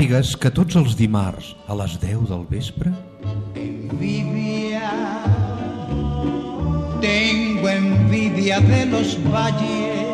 sàpigues que tots els dimarts a les 10 del vespre tengo envidia de los valles,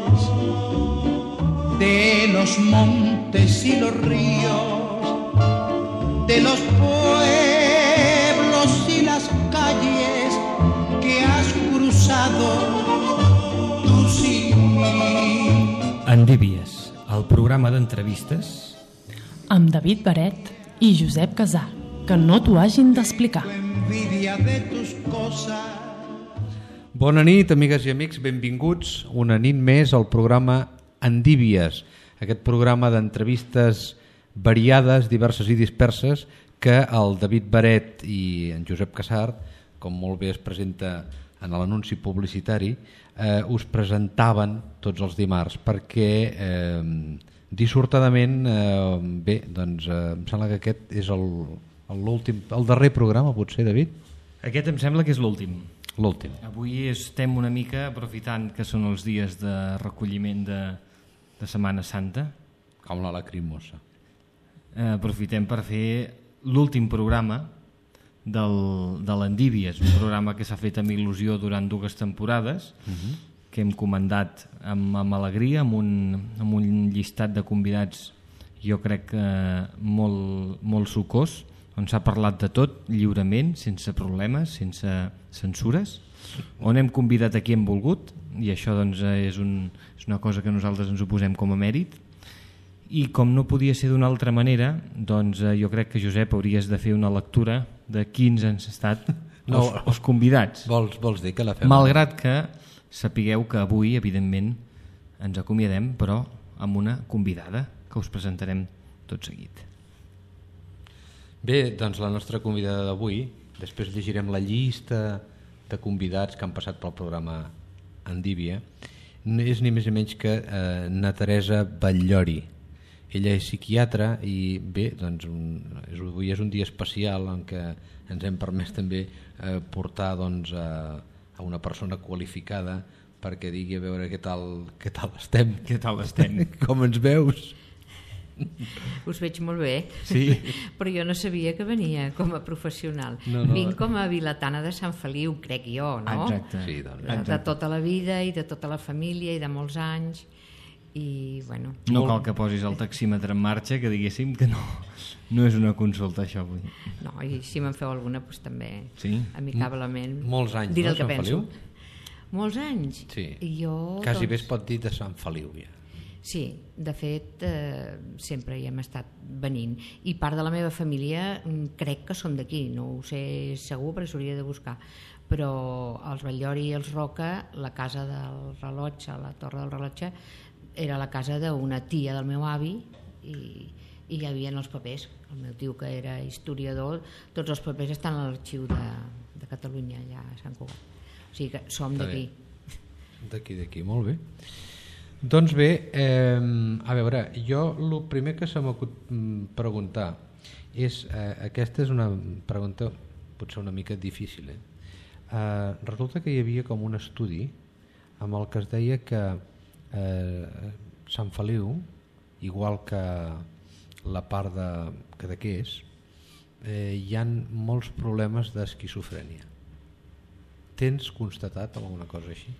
de los montes y los ríos, de los pueblos y las calles que has cruzado tú sin mí. Endívies, el programa d'entrevistes amb David Baret i Josep Casà, que no t'ho hagin d'explicar. Envidia de tus cosas. Bona nit, amigues i amics, benvinguts una nit més al programa Endívies, aquest programa d'entrevistes variades, diverses i disperses que el David Baret i en Josep Casà, com molt bé es presenta en l'anunci publicitari, us presentaven tots els dimarts perquè dissortadament, bé, doncs em sembla que aquest és l'últim, el darrer programa, potser, David? Aquest em sembla que és l'últim. L'últim. Avui estem una mica aprofitant que són els dies de recolliment de Setmana Santa. Com la lacrimosa. Aprofitem per fer l'últim programa de l'Endívies, un programa que s'ha fet amb il·lusió durant 2 temporades, que hem comandat amb alegria, amb un llistat de convidats, jo crec que molt sucós, on s'ha parlat de tot lliurement, sense problemes, sense censures, on hem convidat a qui hem volgut, i això doncs, és una cosa que nosaltres ens ho posem com a mèrit. I com no podia ser d'una altra manera, doncs jo crec que, Josep, hauries de fer una lectura de quins han estat els convidats. Vols dir que la fem? Malgrat que sapigueu que avui, evidentment, ens acomiadem, però amb una convidada que us presentarem tot seguit. Bé, doncs la nostra convidada d'avui, després llegirem la llista de convidats que han passat pel programa Endívia, és ni més ni menys que na Teresa Batllori. Ella és psiquiatra i bé, doncs avui és un dia especial en què ens hem permès també portar doncs, a una persona qualificada perquè digui a veure què tal estem. Què tal estem? Com ens veus? Us veig molt bé, sí. Però jo no sabia que venia com a professional. No. Vinc com a vilatana de Sant Feliu, crec jo, no? Exacte. Sí, doncs. De tota la vida i de tota la família i de molts anys. I, bueno, no cal que posis el taxímetre en marxa, que diguéssim que no és una consulta això avui. No, i si me'n feu alguna, doncs també, sí? Amicablement. Molts anys, diré no, el que Sant penso. Feliu? Molts anys? Sí. I jo, quasi bé es pot dir de Sant Feliu, ja. Sí, de fet, sempre hi hem estat venint. I part de la meva família crec que són d'aquí, no ho sé segur perquè s'hauria de buscar. Però els Batllori i els Roca, la casa del rellotge, la torre del rellotge, era la casa d'una tia del meu avi i hi havia els papers. El meu tio, que era historiador, tots els papers estan a l'arxiu de Catalunya, allà a Sant Cugat. O sigui que som d'aquí. D'aquí, molt bé. Doncs bé, a veure, jo el primer que se m'acut preguntar és, aquesta és una pregunta potser una mica difícil, resulta que hi havia com un estudi amb el que es deia que Sant Feliu, igual que la part de Cadaqués, hi ha molts problemes d'esquizofrènia. Tens constatat alguna cosa així?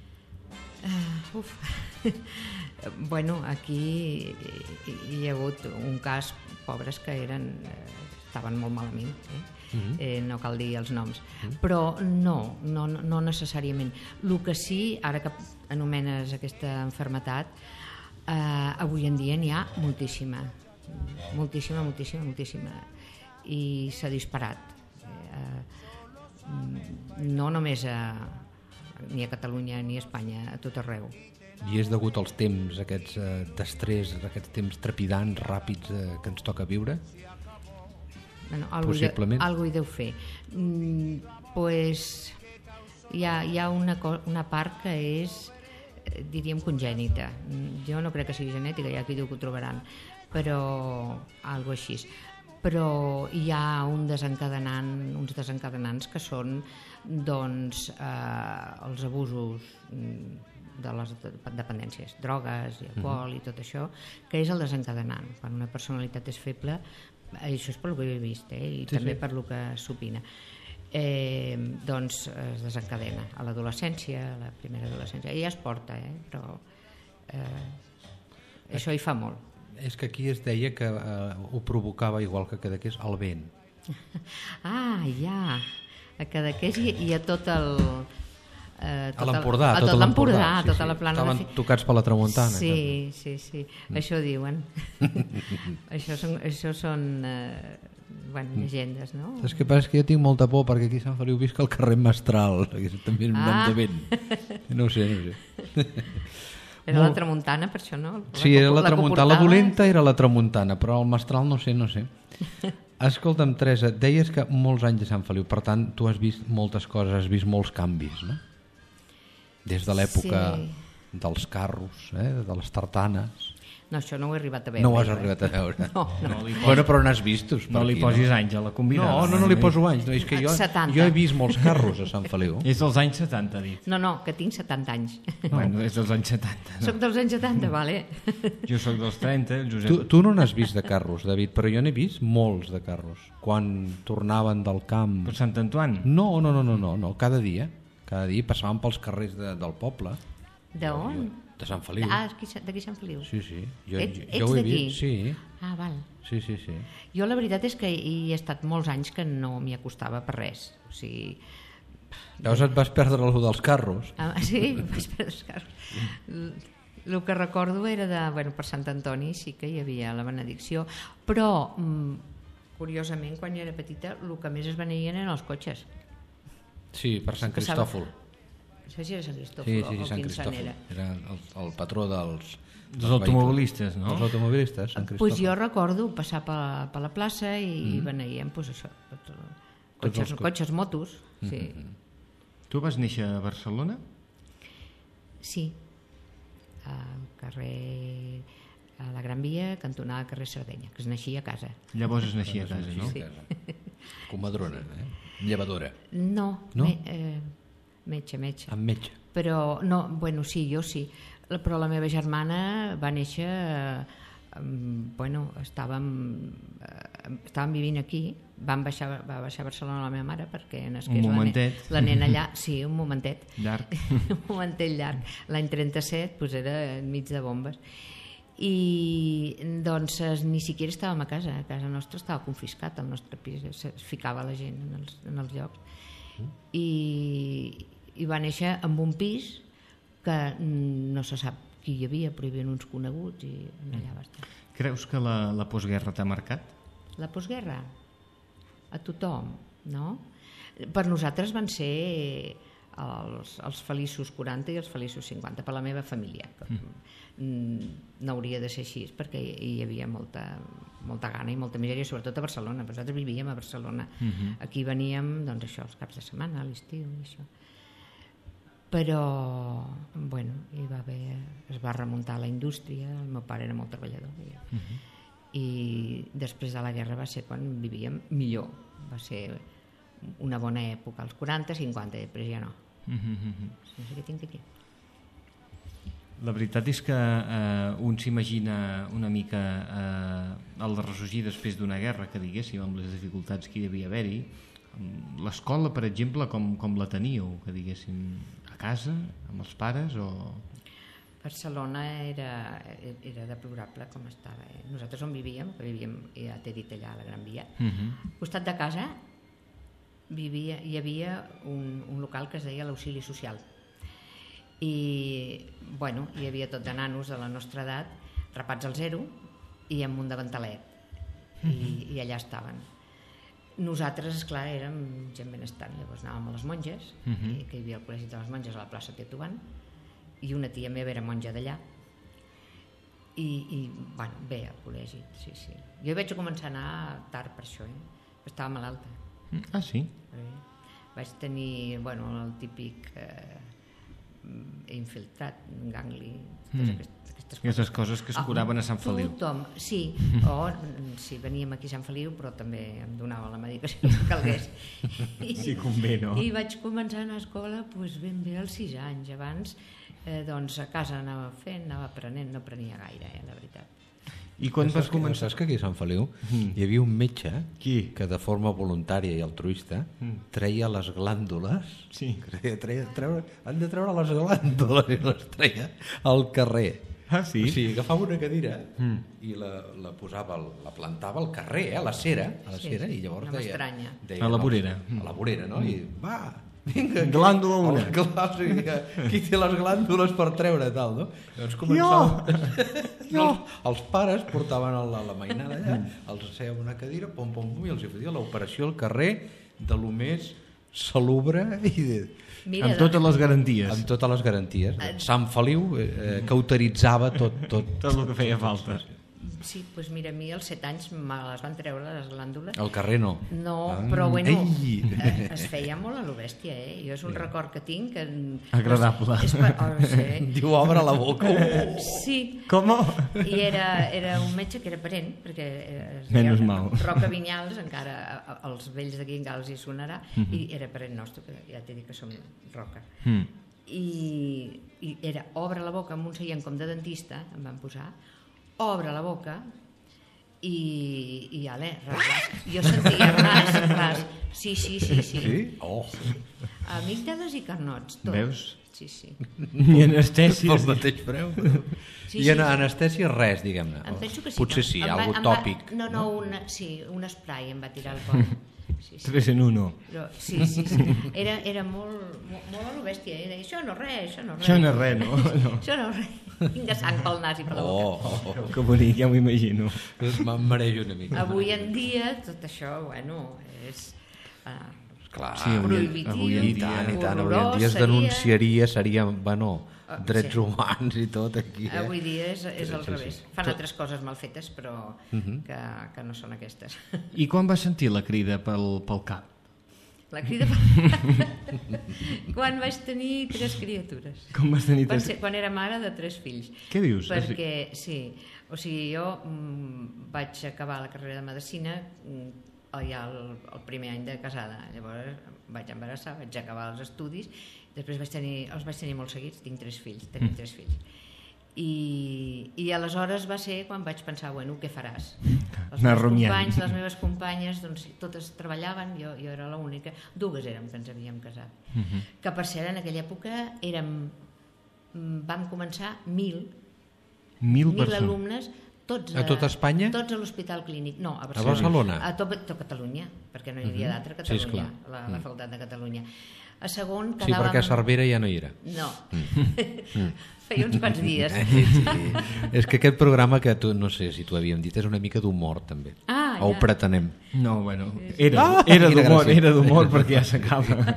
Bueno, aquí hi ha hagut un cas, pobres que estaven molt malament, no cal dir els noms, però no necessàriament. El que sí, ara que anomenes aquesta malaltia, avui en dia n'hi ha moltíssima, i s'ha disparat, no només ni a Catalunya ni a Espanya, a tot arreu. I és degut als temps aquests d'estrès, aquests temps trepidants, ràpids que ens toca viure? Bueno, possiblement. Algo hi deu fer. Pues hi ha una part que és, diríem, congènita. Jo no crec que sigui genètica, hi ha qui diu que ho trobaran, però algo així. Però hi ha uns desencadenants que són, doncs, els abusos de les dependències, drogues i alcohol i tot això, que és el desencadenant. Quan una personalitat és feble, això és per lo que he vist, i també per lo que s'opina, doncs es desencadena a l'adolescència, a la primera adolescència, i ja es porta, però això hi fa molt. És que aquí es deia que ho provocava, igual que Cadaqués, el vent. Ja, a Cadaqués i a tot el... a l'Empordà, a tot l'Empordà, a tota la plana. Estaven tocats per la tramuntana. Sí. Això diuen. Això són llegendes, no? És que passa que jo tinc molta por, perquè aquí a Sant Feliu visc al carrer Mestral, que també és un nom de vent. No ho sé. Era la tramuntana, per això, no? Sí, era la tramuntana. La dolenta era la tramuntana, però el Mestral no sé. Escolta'm, Teresa, deies que molts anys a Sant Feliu, per tant, tu has vist moltes coses, has vist molts canvis, no? Des de l'època dels carros, de les tartanes. No, això no ho he arribat a veure. No ho has arribat a veure. No. Bueno, però n'has vist. No li posis anys a la convidada. No li poso anys. És que jo he vist molts carros a Sant Feliu. És dels anys 70, ha dit. No, que tinc 70 anys. Bueno, és dels anys 70. Soc dels anys 70, vale. Jo soc dels 30, el Josep... Tu no n'has vist de carros, David, però jo n'he vist molts de carros. Quan tornaven del camp... Per Sant Antoine? No, cada dia. Cada dia passaven pels carrers del poble. D'on? De Sant Feliu. D'aquí Sant Feliu. Sí. Ets ho he d'aquí? vist, sí. Val. Sí. Jo la veritat és que hi he estat molts anys que no m'hi acostava per res. O sigui... Llavors et vas perdre allò dels carros. Sí, vaig perdre els carros. El que recordo era per Sant Antoni sí que hi havia la benedicció, però curiosament quan jo era petita el que més es beneïen eren els cotxes. Sí, per Sant Cristòfol. No sé si era Sant Cristòfol o Sant quin sant Cristòfol. era. Era el patró dels automobilistes, no? Els automobilistes, Sant Cristòfol. Jo recordo passar per la plaça i beneïen això. Cotxes, motos. Sí. Tu vas néixer a Barcelona? Sí. Al carrer... a la Gran Via, cantonada carrer Sardenya, que es naixia a casa. Llavors es naixia a casa, no? Sí. Comadrona, llevadora. No? Metge. Amb metge. Però, sí, jo sí. Però la meva germana va néixer... estàvem vivint aquí, va baixar a Barcelona la meva mare perquè nasqués la nena allà. Sí, un momentet. Llarg. Un momentet llarg. L'any 37 era enmig de bombes. I doncs ni siquiera estàvem a casa nostra estava confiscat, el nostre pis es ficava la gent en els llocs i va néixer amb un pis que no se sap qui hi havia, però hi havia uns coneguts i allà va estar. Creus que la postguerra t'ha marcat? La postguerra? A tothom, no? Per nosaltres van ser els feliços 40 i els feliços 50, per la meva família. No hauria de ser així, perquè hi havia molta gana i molta misèria, sobretot a Barcelona. Nosaltres vivíem a Barcelona. Aquí veníem, els caps de setmana, a l'estiu i això. Però, es va remuntar la indústria, el meu pare era molt treballador i després de la guerra va ser quan vivíem millor. Va ser una bona època, als 40, 50, després ja no. No sé què tinc aquí. La veritat és que un s'imagina una mica el de ressorgir després d'una guerra, que diguéssim, amb les dificultats que hi devia haver-hi. L'escola, per exemple, com la teníeu, que diguéssim, a casa, amb els pares o... Barcelona era deplorable com estava. Nosaltres on vivíem, que vivíem, ja t'he dit allà a la Gran Via, al costat de casa hi havia un local que es deia l'Auxili Social i hi havia tot de nanos de la nostra edat rapats al zero i amb un davantalet i allà estaven. Nosaltres, esclar, érem gent benestant, llavors anàvem a les monges, que hi havia el col·legi de les monges a la plaça Tetuan, i una tia meva era monja d'allà i bé, al col·legi, sí. Jo hi vaig començar a anar tard per això, estava malalta. Ah, sí? Vaig tenir, el típic infiltrat, gangli, aquestes coses que es curaven a Sant Feliu. Tothom, sí, sí, veníem aquí a Sant Feliu, però també em donava la medicació que calgués. Sí, convé, no? I vaig començar a anar a escola ben bé als 6 anys. Abans doncs a casa anava fent, anava aprenent, no prenia gaire, la veritat. I quan vas començar? Saps que aquí a Sant Feliu hi havia un metge Qui? que de forma voluntària i altruista treia les glàndules, Sí. han de treure les glàndules i les treia al carrer. Ah, sí? O sigui, agafava una cadira i la posava, la plantava al carrer, a la cera, i llavors no m'estranya. deia... A la vorera. A la vorera, no? I va, vinga, Glàndula una. qui té les glàndules per treure tal, no? Llavors començava... Els pares portaven la mainada allà, els asseia en una cadira, pom, pom, pom, i els hi feia l'operació al carrer de lo més salubre i Amb totes les garanties. amb totes les garanties. Sant Feliu cauteritzava tot. Tot el que feia falta. Sí, doncs mira, a mi als 7 anys me les van treure les glàndules. Al carrer no. No, però bueno, Ei! es feia molt a lo bèstia, Jo és un record que tinc que... Agradable. Sí. Diu, obre la boca. Sí, Com? i era un metge que era parent, perquè es Menys deia mal. Roca Vinyals, encara als vells d'aquí encara els hi sonarà, i era parent nostre, que ja t'he dit que som Roca. I era obre la boca amb un seient com de dentista, em van posar, obre la boca i ale, ras. Jo sentia ras. Sí. Sí? Oh. Amígdales i carnots, tot. Veus? Sí. Ni anestèsia. Pel mateix preu. Sí, I en anestèsia res, diguem-ne. Em penso que sí. Potser sí, algo va- tòpic. No, un spray em va tirar al cor. Sí. 3 en 1. Però, sí. Era molt a lo bèstia. Era, això no res. Això no és res, no? Això no és res. Tinga sang pel nas i per la boca. Oh. Que bonic, ja m'ho imagino. Me'n marejo una mica. Avui en dia, tot això, és Clar, Sí, prohibitiu, avui en i tant. Avui en horrorós, dia es seria- denunciaria, seria, drets sí. humans i tot aquí. Avui dia és al Sí. revés. Fan altres coses mal fetes, però que no són aquestes. I quan vas sentir la crida pel cap? La crida... Quan vaig tenir 3 criatures. Com vas tenir Va ser quan era mare de 3 fills. Què dius? Perquè, sí, o sigui, jo vaig acabar la carrera de Medicina ja el primer any de casada. Llavors vaig embarassar, vaig acabar els estudis, després els vaig tenir molt seguits, tinc 3 fills, tenim 3 fills. I aleshores va ser quan vaig pensar, bueno, què faràs? Les meves companyes, doncs, totes treballaven, jo era l'única, 2 érem que ens havíem casat. Que per cert, en aquella època vam començar 1.000 alumnes, tots A tot Espanya? Tots a l'Hospital Clínic. No, a Barcelona? A tot Catalunya, perquè no hi havia d'altra, Catalunya, la Facultat de Catalunya. A segon Sí, quedàvem... perquè a Cervera ja no hi era. No. Feia uns quants dies. Sí. És que aquest programa que tu, no sé si t'ho havíem dit, és una mica d'humor també. Ah, O ho ja. pretenem. No, bueno, era quina d'humor, gràcia. era d'humor perquè ja s'acaba.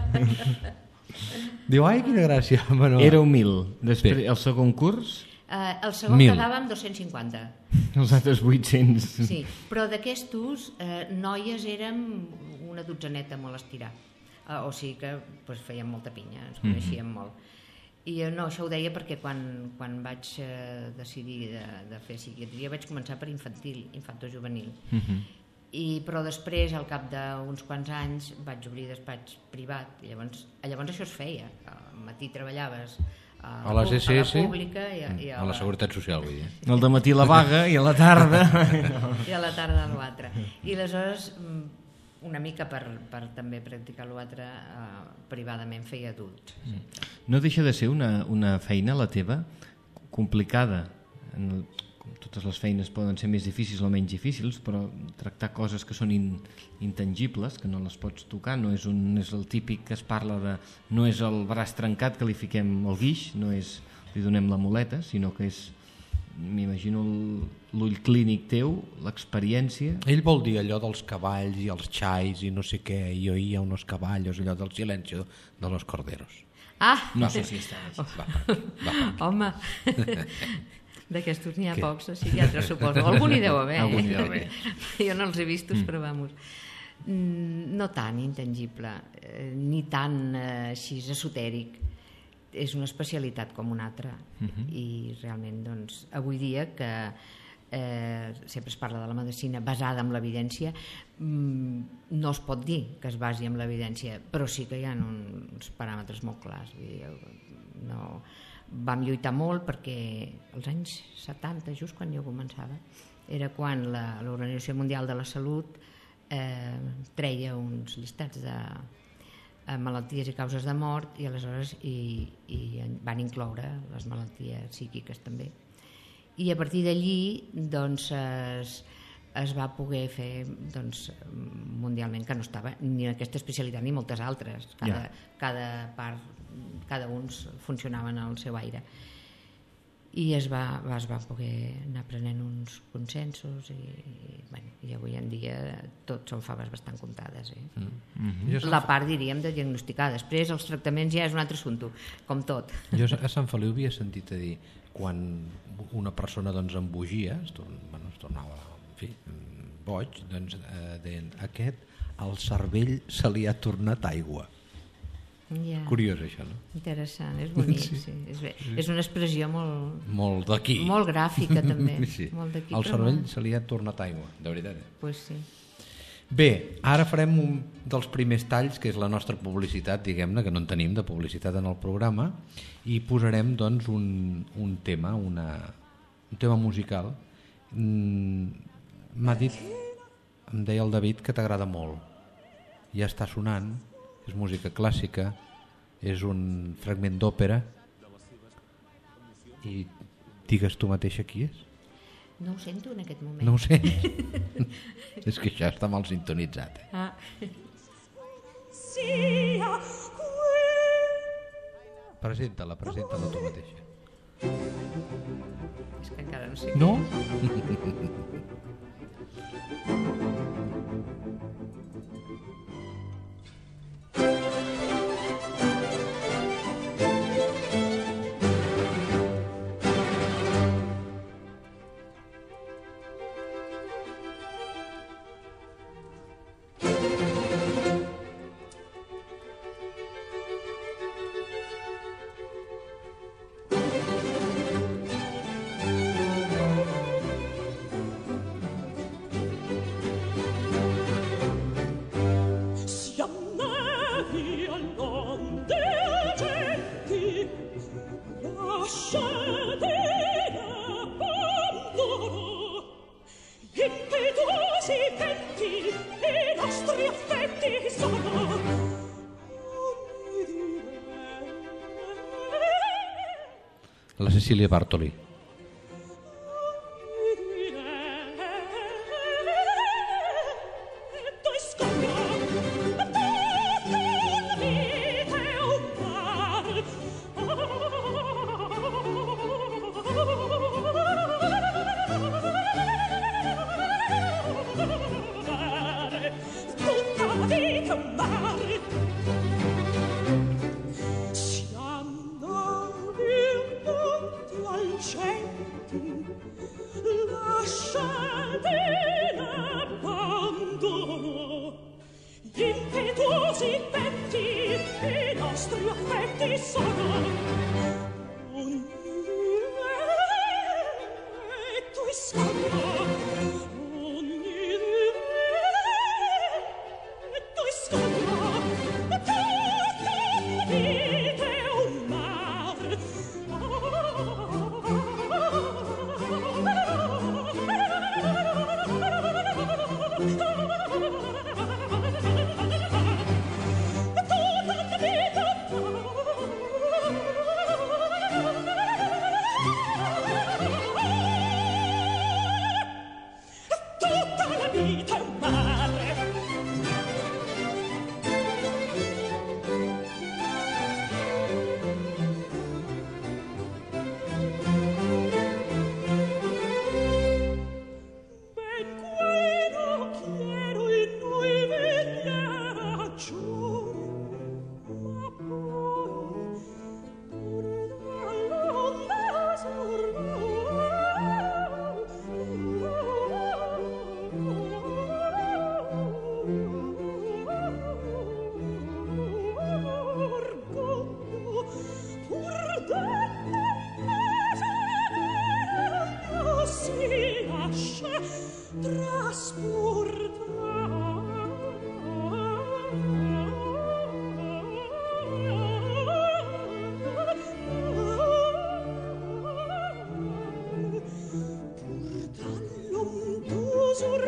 Diu, ai, quina gràcia. Bueno, Era 1.000. Després, el segon curs, El segon 1.000. quedàvem 250. els altres 800. Sí, però d'aquestos noies érem una dotzeneta molt estirar. O sigui que doncs, fèiem molta pinya, ens coneixíem molt. I no, això ho deia perquè quan vaig decidir de fer psiquiatria vaig començar per infantojuvenil. Però després, al cap d'uns quants anys, vaig obrir despatx privat. I llavors això es feia. Al matí treballaves a les SS, a la pública i a la Seguretat Social, vull dir. El dematí la vaga i a la tarda... i a la tarda l'altre. I aleshores, una mica per també practicar l'altre, privadament feia adults. No deixa de ser una feina, la teva, complicada. Totes les feines poden ser més difícils o menys difícils, però tractar coses que són intangibles, que no les pots tocar, no és el típic que es parla de... No és el braç trencat que li fiquem el guix, no és li donem la muleta, sinó que és, m'imagino, l'ull clínic teu, l'experiència... Ell vol dir allò dels cavalls i els xais i no sé què, i oía unos caballos, allò del silenci de los corderos. Ah! No sé si està bé. Home! D'aquestos n'hi ha pocs, a psiquiatre, suposo. Algú n'hi deu haver. Algú n'hi deu haver. Jo no els he vistos, però vamos. No tan intangible, ni tan així esotèric. És una especialitat com una altra. I realment, doncs, avui dia que sempre es parla de la medicina basada en l'evidència, no es pot dir que es basi en l'evidència, però sí que hi ha uns paràmetres molt clars. Vull dir, no... vam lluitar molt perquè als anys 70, just quan jo començava, era quan l'Organització Mundial de la Salut treia uns llistats de malalties i causes de mort i aleshores van incloure les malalties psíquiques també. I a partir d'allí doncs, es va poder fer doncs, mundialment, que no estava ni aquesta especialitat ni moltes altres. Cada uns funcionaven al seu aire. I es va poder anar prenent uns consensos i avui en dia tot són faves bastant comptades. La part, diríem, de diagnosticar. Després els tractaments ja és un altre assumpte, com tot. Jo a Sant Feliu havia sentit a dir quan una persona doncs, embogia, es tornava boig, doncs deien aquest al cervell se li ha tornat aigua. Curiós això, no? Interessant, és bonic. Sí. És una expressió molt d'aquí, molt gràfica també. Sí. Al cervell se li ha tornat aigua, de veritat. Pues sí. Bé, ara farem un dels primers talls, que és la nostra publicitat, diguem-ne, que no en tenim de publicitat en el programa, i posarem doncs un tema musical. M'ha dit, em deia el David, que t'agrada molt. Ja està sonant, és música clàssica, és un fragment d'òpera, i digues tu mateixa qui és? No ho sento en aquest moment. No ho sents? És que això està mal sintonitzat. Presenta-la tu mateixa. És que encara no sé. No? La Cecilia Bartoli.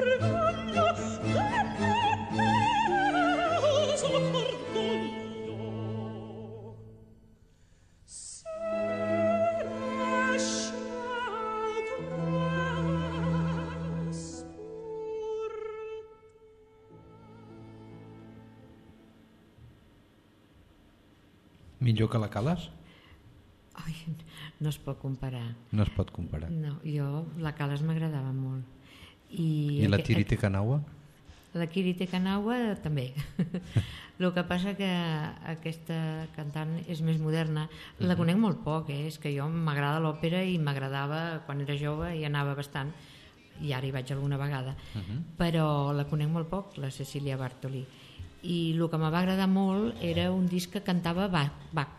Millor que la Cales? Ai, no es pot comparar. No es pot comparar. No, jo la Cales m'agradava molt. I la Tirite Kanawa? La Tirite Kanawa també. El que passa que aquesta cantant és més moderna. La conec molt poc, és que jo m'agrada l'òpera i m'agradava quan era jove i anava bastant, i ara hi vaig alguna vegada, però la conec molt poc, la Cecilia Bartoli. I el que me va agradar molt era un disc que cantava Bach.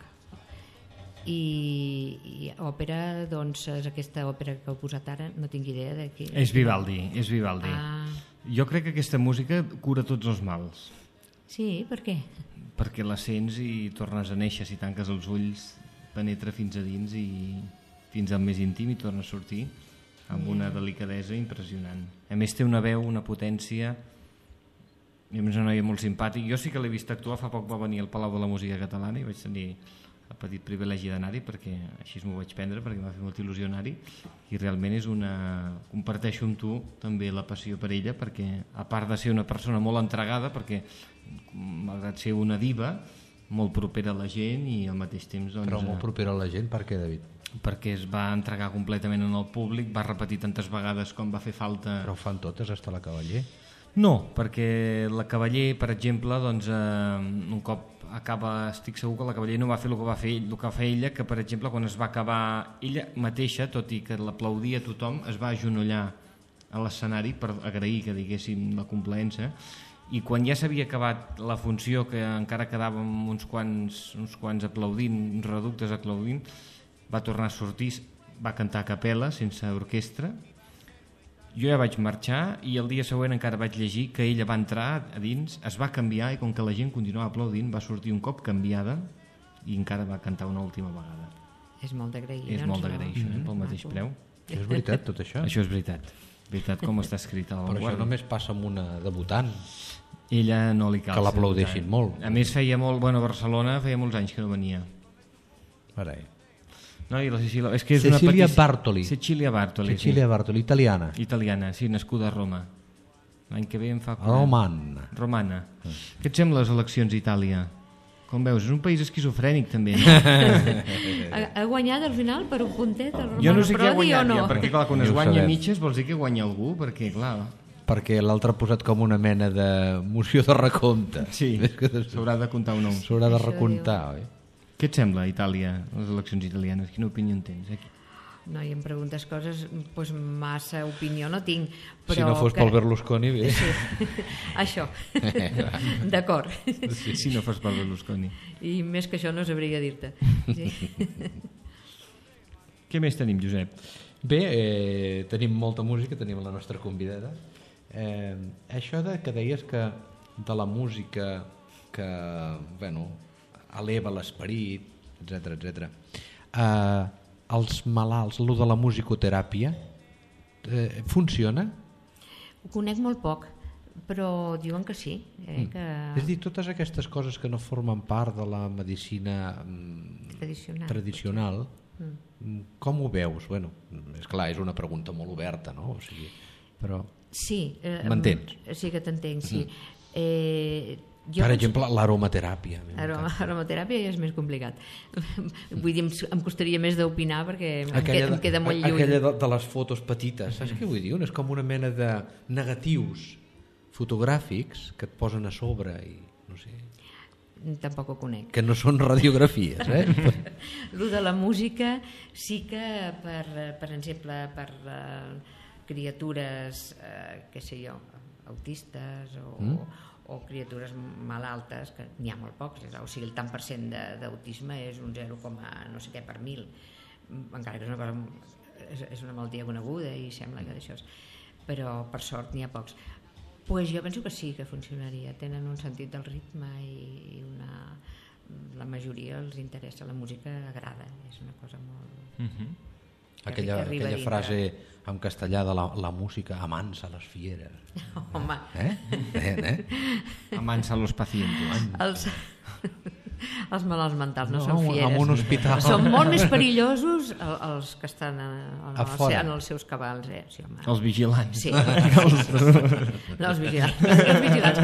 I òpera, doncs és aquesta òpera que heu posat ara, no tinc idea de qui. És Vivaldi. Ah. Jo crec que aquesta música cura tots els mals. Sí, per què? Perquè la sents i tornes a néixer, si tanques els ulls penetra fins a dins i fins al més íntim i torna a sortir amb una delicadesa impressionant. A més té una veu, una potència, i a més una noia molt simpàtic. Jo sí que l'he vist actuar, fa poc va venir al Palau de la Música Catalana i vaig tenir el petit privilegi d'anar-hi, perquè així m'ho vaig prendre, perquè m'ha fet molta il·lusió anar-hi, i realment és comparteixo amb tu també la passió per ella, perquè a part de ser una persona molt entregada, perquè malgrat ser una diva molt propera a la gent i al mateix temps doncs, Però molt propera a la gent, per què, David? perquè es va entregar completament en el públic, va repetir tantes vegades com va fer falta. Però ho fan totes, hasta la Cavaller? No, perquè la Cavaller, per exemple, doncs, un cop acaba, estic segur que la Cavaller no va fer el que va fer ella, que per exemple quan es va acabar ella mateixa, tot i que l'aplaudia tothom, es va agenollar a l'escenari per agrair que diguéssim la complaença, i quan ja s'havia acabat la funció, que encara quedàvem uns quants aplaudint, uns reductes aplaudint, va tornar a sortir, va cantar a capella sense orquestra. Jo ja vaig marxar i el dia següent encara vaig llegir que ella va entrar a dins, es va canviar i com que la gent continuava aplaudint va sortir un cop canviada i encara va cantar una última vegada. És molt d'agrair. És molt d'agrair, això, pel mateix preu. És veritat, tot això? Això és veritat. Veritat com està escrit al Però això només passa amb una debutant. Ella no li cal. Que l'aplaudeixin molt. A més feia molt, bueno, a Barcelona feia molts anys que no venia. Carai. No, i la Cecilia, és que és Cecilia Bartoli. Cecilia Bartoli. Cecilia Bartoli, italiana. Italiana, sí, nascuda a Roma. L'any que ve em fa... Romana. Què et sembla les eleccions a Itàlia? Com veus, és un país esquizofrènic també, no? Ha guanyat al final per un puntet el Romano Jo no sé qui ha Prodi guanyat, o no? ja, perquè clar, quan es Ja ho guanya sabem. mitges vols dir que guanya algú, perquè clar... Perquè l'altre ha posat com una mena de moció de recompte. Sí, s'haurà de comptar un nom. S'haurà de Això recomptar, oi? Què et sembla Itàlia, les eleccions italianes? Quina opinió en tens? Aquí? No, i em preguntes coses, doncs massa opinió no tinc. Però Si no fos pel Berlusconi, bé. Sí. Això, d'acord. Sí, si no fos per Berlusconi. I més que això no sabria dir-te. Sí. Què més tenim, Josep? Bé, tenim molta música, tenim la nostra convidada. Això que deies que de la música que, bueno, eleva l'esperit, etc. Els malalts, allò de la musicoteràpia, funciona? Ho conec molt poc, però diuen que sí. Que... És a dir, totes aquestes coses que no formen part de la medicina tradicional, com ho veus? Bueno, és clar, és una pregunta molt oberta, no? O sigui, però... Sí. M'entens? Sí que t'entenc, sí. Per exemple, l'aromateràpia. Aromateràpia ja és més complicat. Vull dir, em costaria més d'opinar perquè em queda molt lluny. Aquella de les fotos petites, saps què vull dir? És com una mena de negatius fotogràfics que et posen a sobre i no sé... Tampoc ho conec. Que no són radiografies, Lo de la música sí que, per exemple, per criatures, què sé jo, autistes o criatures malaltes, que n'hi ha molt pocs, o sigui, el tant per cent d'autisme és un 0, no sé què per 1000, encara que és una malaltia coneguda i sembla que d'això és, però per sort n'hi ha pocs. Pues jo penso que sí que funcionaria, tenen un sentit del ritme i la majoria els interessa, la música agrada, és una cosa molt... aquella dintre. frase en castellà de la música, amansa les fieres. Home, Amansa los pacientes. els malalts mentals no són en fieres. un hospital. Són molt més perillosos els que estan A fora. en els seus cabals. Sí, home. Els vigilants. Sí. No, els vigilants. Els vigilants.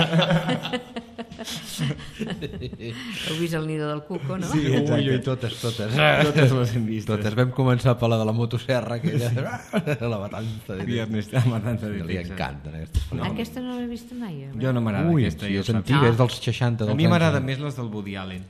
Heu vist el nido del cuco, no? Sí, exacte. Ui, totes. Totes les hem vist. Totes. Vam començar per la de la motosserra, aquella, la matança. La matança de Li Texas. encanten aquestes pel·lícules. Aquesta no l'he vist mai. Jo no m'agrada Ui, aquesta. sí, ja ho és saps. antiga, és dels 60. A mi m'agrada més les del Woody Allen,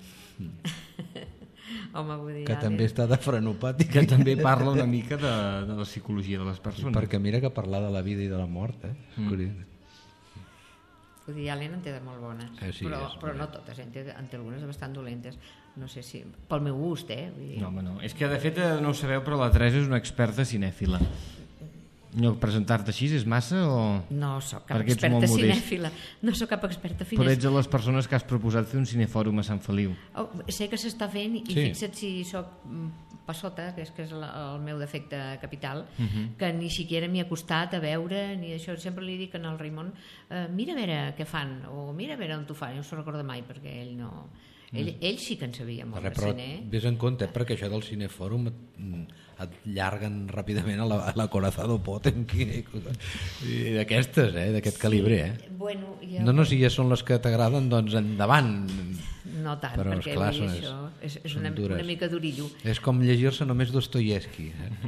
Home, vull dir, Que també està de frenopàtic. que també parla una mica de la psicologia de les persones. Perquè mira que parlar de la vida i de la mort, És curiós. Woody Allen en té de molt bones, Sí, però no totes, en té algunes de bastant dolentes. No sé si... Pel meu gust, Vull dir. No, home, no. És que, de fet, no ho sabeu, però la Teresa és una experta cinèfila. No, presentar-te així és massa o...? No sóc cap Perquè ets experta molt modest. cinèfila. No sóc cap experta Però ets cinèfila. de les persones que has proposat fer un cinefòrum a Sant Feliu. Sé que s'està fent i Sí. fixa't si sóc passota, que és el meu defecte capital, que ni siquiera m'hi ha costat a veure ni això. Sempre li dic al Raimon, mira a veure què fan, o mira a veure on t'ho fan. No s'ho recorda mai perquè ell no... Ell sí que en sabia molt de Però cine. vés en compte, perquè això del cinefòrum et llarguen ràpidament a la Corazado Potemkin i d'aquestes, d'aquest calibre. Bueno, jo... No, si ja són les que t'agraden, doncs endavant. No tant, Però, perquè esclar, vull dir, són- això és són una dures. mica durillo, És com llegir-se només Dostoyevsky.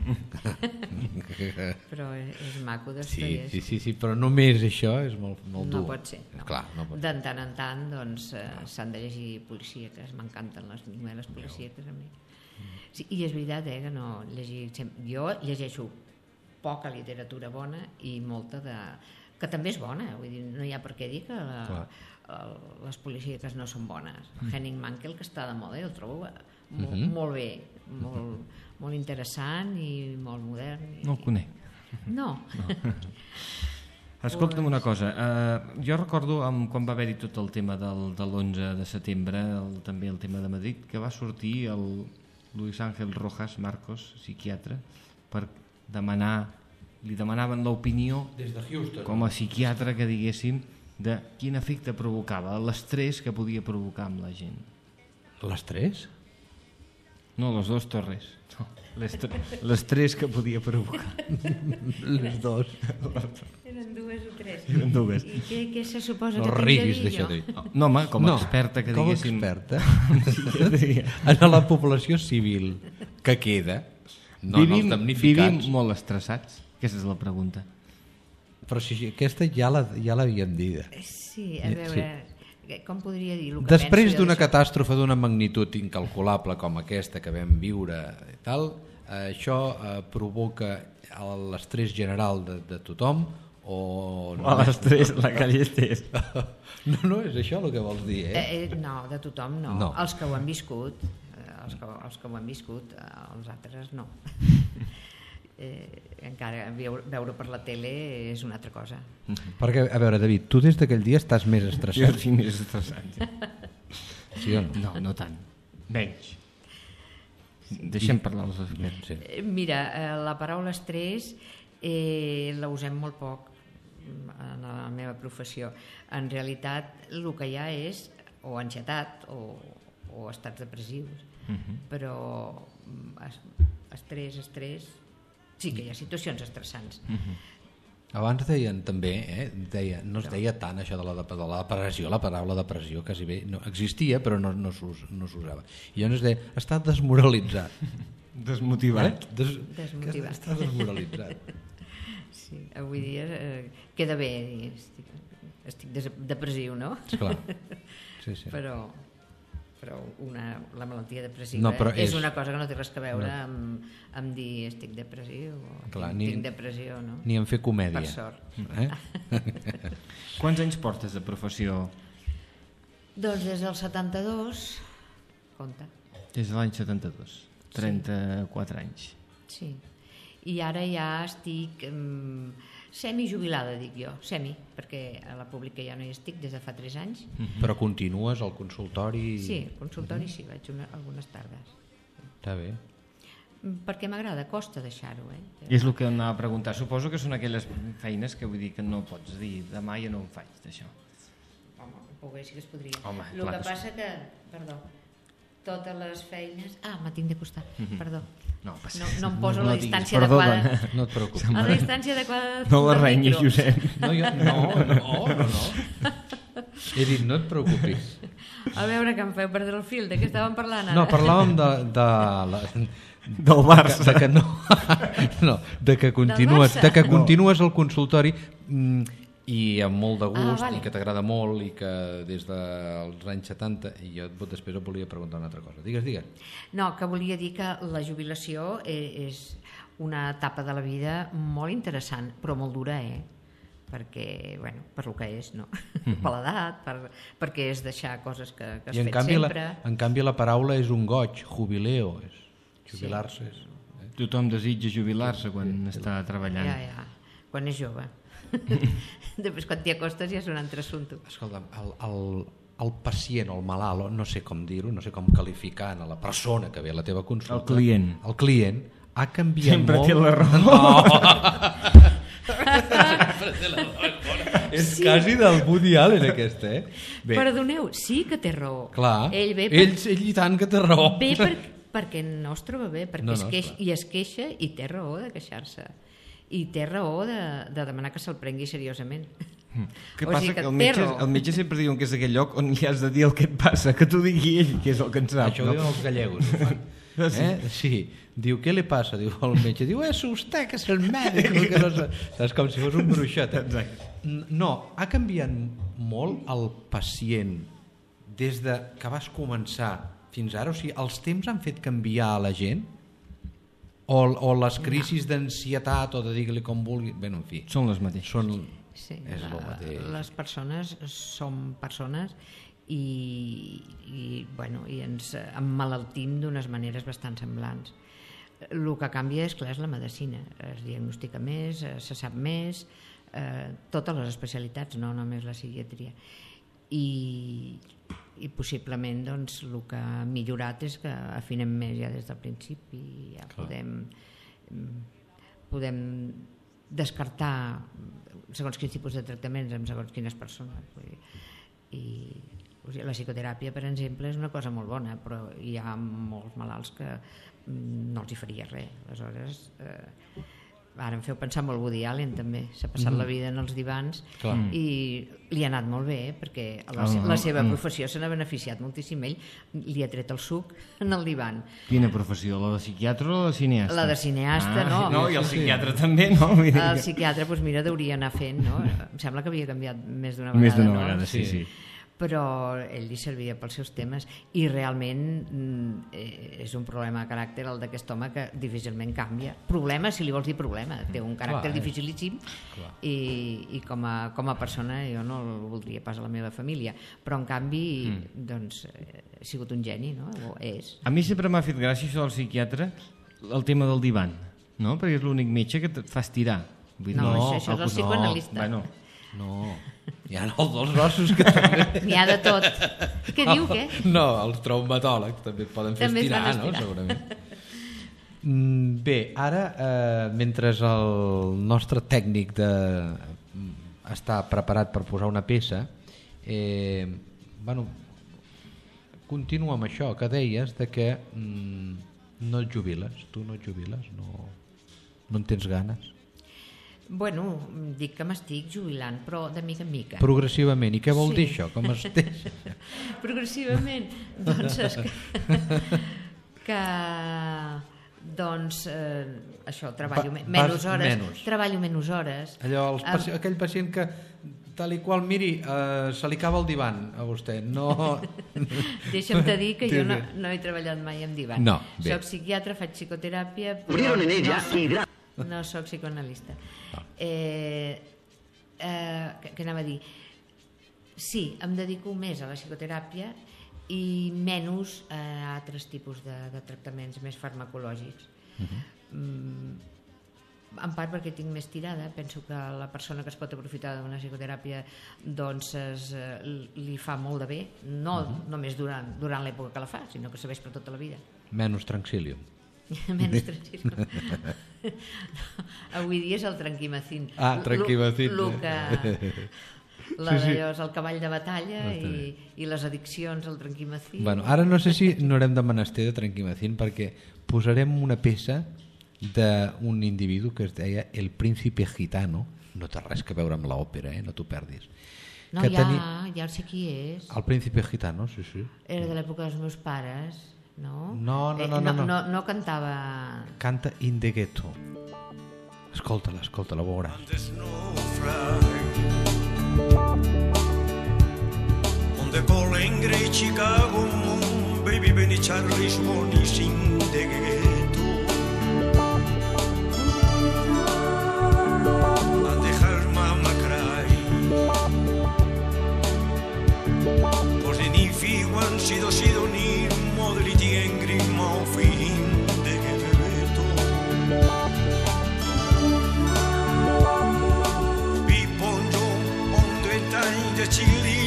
però és maco Sí, Dostoievski. sí, però només això és molt dur. No pot ser. No. Clar, no pot De tant en tant doncs, s'han de llegir policíaques, m'encanten les novel·les policíaques a mi. Sí, i és veritat que no llegir... Jo llegeixo poca literatura bona i molta de... que també és bona, vull dir, no hi ha per què dir que les policíaques no són bones. Henning Mankell, que està de moda, jo el trobo molt bé, molt interessant i molt modern. No el conec. No. Escolta'm una cosa, jo recordo quan va haver-hi tot el tema de l'11 de setembre, també el tema de Madrid, que va sortir el Luis Ángel Rojas Marcos, psiquiatre, per li demanaven l'opinió Des de Houston. com a psiquiatre, que diguéssim, de quin efecte provocava, l'estrès que podia provocar amb la gent. Les 3? No, les dues torres. No, l'estrès que podia provocar. Les 2. Eren dues o tres. Eren dues. I què se suposa No que tinc de riguis dir d'això. jo? No, home, com a experta, que diguéssim... Com a experta? En la població civil que queda, no en els damnificats. Vivim molt estressats? Aquesta és la pregunta. Però si aquesta ja l'havíem dit. Sí, a veure, com podria dir el que Després penso jo d'una d'això? catàstrofe d'una magnitud incalculable com aquesta que vam viure i tal, això provoca l'estrès general de tothom o no? A l'estrès, la calle estés. No, és això el que vols dir, No, de tothom no. No. Els que ho han viscut, els que ho han viscut, els altres no. Encara veure per la tele és una altra cosa. Perquè, a veure, David, tu des d'aquell dia estàs més Jo estressat, estic més estressat. sí o no? No, no tant. Menys. Deixem parlar els experts. Sí. Mira, la paraula estrès la usem molt poc en la meva professió. En realitat el que hi ha és o ansietat o estats depressius, però estrès, sí que hi ha situacions estressants. Abans deien també, no es deia tant això de la depressió, la paraula depressió quasi bé no existia però no s'usava. I llavors es deia, està desmoralitzat. Desmotivat. Desmotivat. Està desmoralitzat. Sí, avui dia queda bé dir, estic depressiu, no? Esclar. Sí. Però la malaltia depressiva No, però és és- una cosa que no té res a veure amb dir estic depressiu o Clar, tinc depressió, no? Ni en fer comèdia. Per sort. Quants anys portes de professió? Doncs des del 72, compte, Des de l'any 72. 34 anys. sí. I ara ja estic semi-jubilada, dic jo, perquè a la pública ja no hi estic des de fa 3 anys. Però continues al consultori? Sí, al consultori sí, vaig algunes tardes. Està bé. perquè m'agrada, costa deixar-ho. És el que anava a preguntar. Suposo que són aquelles feines que vull dir que no pots dir demà ja no em faig d'això. Home, poder sí que es podria. Home, el clar que que passa que, perdó, totes les feines... me tinc de costar, perdó. No, passa No em poso a la distància Perdó, adequada. dona. No et preocupis. A la distància adequada No la del renyis, micro. Josep. No. He dit, no et preocupis. A veure, que em feu perdre el fil. De què estàvem parlant ara? No, parlàvem Del Barça. de que no, de que continues, Barça? de que continues el consultori i amb molt de gust, vale. i que t'agrada molt, i que des dels anys 70, i jo després et volia preguntar una altra cosa. Digues. No, que volia dir que la jubilació és una etapa de la vida molt interessant, però molt dura, perquè, bueno, per lo que és, no? Per l'edat, perquè és deixar coses que has I en fet canvi, sempre. en canvi la paraula és un goig, jubileo, és jubilar-se. Sí. Tothom desitja jubilar-se quan està treballant. Ja, quan és jove. Després quan t'hi acostes ja és un altre assumpte. Escolta'm, el pacient o el malalt, no sé com dir-ho, no sé com qualificar a la persona que ve a la teva consulta. El client ha canviat Sempre molt. té la raó. És quasi del Woody Allen aquesta, Bé, Perdoneu, sí que té raó. clar, Ell ve ell i tant que té raó. ve perquè no es troba bé, perquè No, es queixa i té raó de queixar-se. I té raó de demanar que se'l prengui seriosament. Què O passa? sigui Que que el té metge, raó. el metge sempre diuen que és aquell lloc on li has de dir el que et passa, que t'ho digui ell, que és el que en sap. Això ho diuen els gallegos. Sí, diu, què li passa? Diu el metge, diu, és vostè que és el mèdic. Que no sé. Saps, com si fos un bruixot. No, ha canviat molt el pacient des de que vas començar fins ara? O sigui, els temps han fet canviar a la gent? O les crisis d'ansietat o de dir-li com vulgui? Bé, en fi. Són les mateixes. Sí, És el mateix. les persones som persones i ens emmalaltim d'unes maneres bastant semblants. El que canvia és, clar, és la medicina. Es diagnostica més, se sap més, totes les especialitats, no només la psiquiatria. I possiblement doncs, el que ha millorat és que afinem més ja des del principi i ja podem descartar segons quins tipus de tractaments amb segons quines persones. I la psicoteràpia, per exemple, és una cosa molt bona, però hi ha molts malalts que no els hi faria res. Aleshores, ara em feu pensar molt Woody Allen també, s'ha passat la vida en els divans i li ha anat molt bé perquè la seva professió se n'ha beneficiat moltíssim. Ell li ha tret el suc en el divan. Quina professió? La de psiquiatre o la de cineasta? La de cineasta, no. No, i el psiquiatre també, no? El psiquiatre, doncs mira, hauria anar fent, no? Em sembla que havia canviat més d'una vegada. Més d'una no? vegada, sí. Però ell li servia pels seus temes i realment és un problema de caràcter el d'aquest home que difícilment canvia. Problema, si li vols dir problema, té un caràcter dificilíssim i com a persona jo no el voldria pas a la meva família, però en canvi doncs ha sigut un geni, no? O és. A mi sempre m'ha fet gràcia això del psiquiatre, el tema del divan, no? Perquè és l'únic metge que et fa estirar. No, això és el psicoanalista. Bueno, no, hi ha els dels ossos que també... N'hi ha de tot. Què diu, què? No, els traumatòlegs també et poden fer estirar, no? Segurament. Bé, ara, mentre el nostre tècnic està preparat per posar una peça, continua amb això que deies de que no et jubiles, tu no et jubiles, no en tens ganes. Bueno, dic que m'estic jubilant, però de mica en mica. Progressivament. I què vol dir això? Com es deixa? Progressivament, doncs és que doncs això, treballo menys hores. Treballo menys hores. Allò, aquell pacient que tal i qual miri, se li cava el divan a vostè. No. Deixa'm-te dir que jo no he treballat mai amb divan. No, bé. Soc psiquiatra, faig psicoteràpia, però no soc psicoanalista. Què anava a dir? Sí, em dedico més a la psicoteràpia i menys a altres tipus de tractaments més farmacològics. En part perquè tinc més tirada, penso que la persona que es pot aprofitar d'una psicoteràpia doncs li fa molt de bé, no només durant l'època que la fa, sinó que serveix per tota la vida. Menys tranquil·lium. Menys Francisco. Avui dia és el tranquimacín. Tranquimacín. El cavall de batalla i les addiccions al tranquimacín. Bueno, ara no sé si no haurem de menester de tranquimacín perquè posarem una peça d'un individu que es deia El Príncipe Gitano. No té res que veure amb l'òpera, no t'ho perdis. No, ja sé qui és. El Príncipe Gitano, sí. Era de l'època dels meus pares, no? No cantava... Canta In the Ghetto. Escolta-la, veuràs. On the calling great Chicago moon, baby Benny Charlie's money in the ghetto. And the her mama cry, for the nifi one sido ni modliti angry mouth in the ghetto. People jump on the time the chili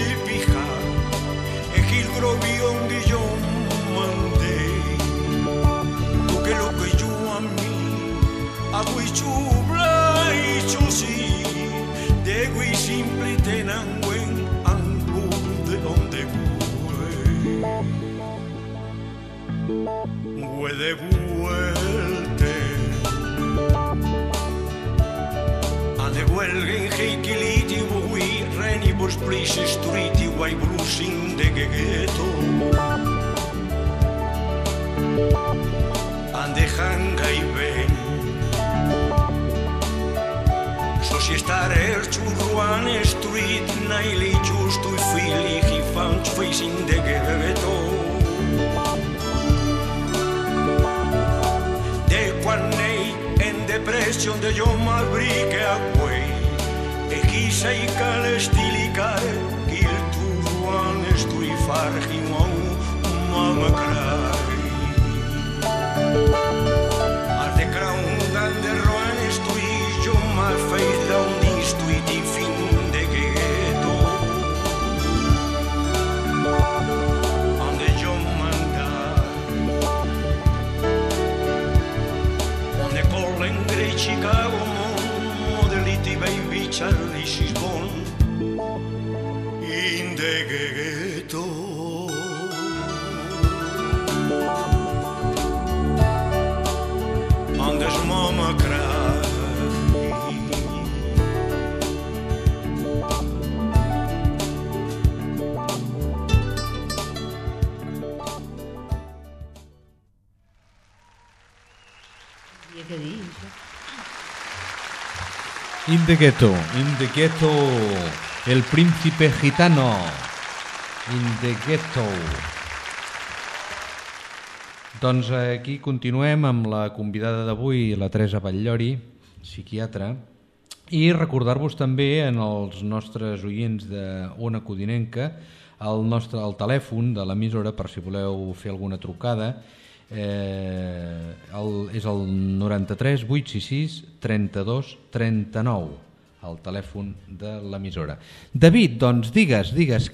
Grovión que yo mandé, tú que lo que yo a mí, agua y chubla y chusi, de gui simple tenan buen ángulo de donde hue de vuelte, a de huelga en heikiliti bui, reni bos please street y guay blusin de ghetto. Ande hanga y ven, so si estar Churruan street, naili justo y fili, he found facing de ghetto. De quanei en depresión de yo mal brique a güey, e quisa y cal estilicare, qu'il Churruan estui fargi mama cry. Al de crown and the ruan estui jo mal faith down this tweety fin de ghetto. On the John Mandar, on the calling great Chicago modelity baby Charlie she's born in the ghetto. And there's mama cry. Què dius? In the Ghetto, El Príncipe Gitano, In the Ghetto. Doncs aquí continuem amb la convidada d'avui, la Teresa Batllori, psiquiatra, i recordar-vos també en els nostres oients d'Ona Codinenca el telèfon de l'emissora per si voleu fer alguna trucada, és el 93 866 32 39, el telèfon de l'emissora. David, doncs digues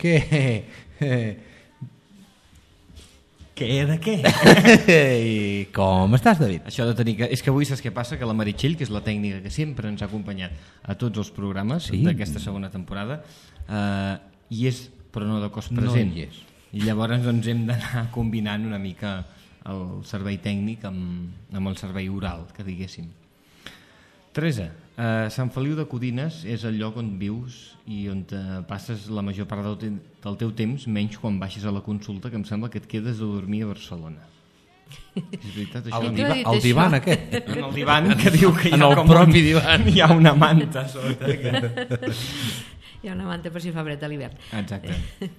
Què de què? I com estàs, David? Això de tenir que... És que avui saps què passa? Que la Meritxell, que és la tècnica que sempre ens ha acompanyat a tots els programes d'aquesta segona temporada, hi és, però no de cos present. No hi és. I llavors doncs, hem d'anar combinant una mica el servei tècnic amb el servei oral, que diguéssim. Teresa, Sant Feliu de Codines és el lloc on vius i on passes la major part del teu temps, menys quan baixes a la consulta, que em sembla que et quedes a dormir a Barcelona. És veritat, això? El divan aquest. En el divan, que diu que hi ha en el com propi divan. Hi ha una manta sota. Hi ha una manta per si fa fred a l'hivern. Exacte.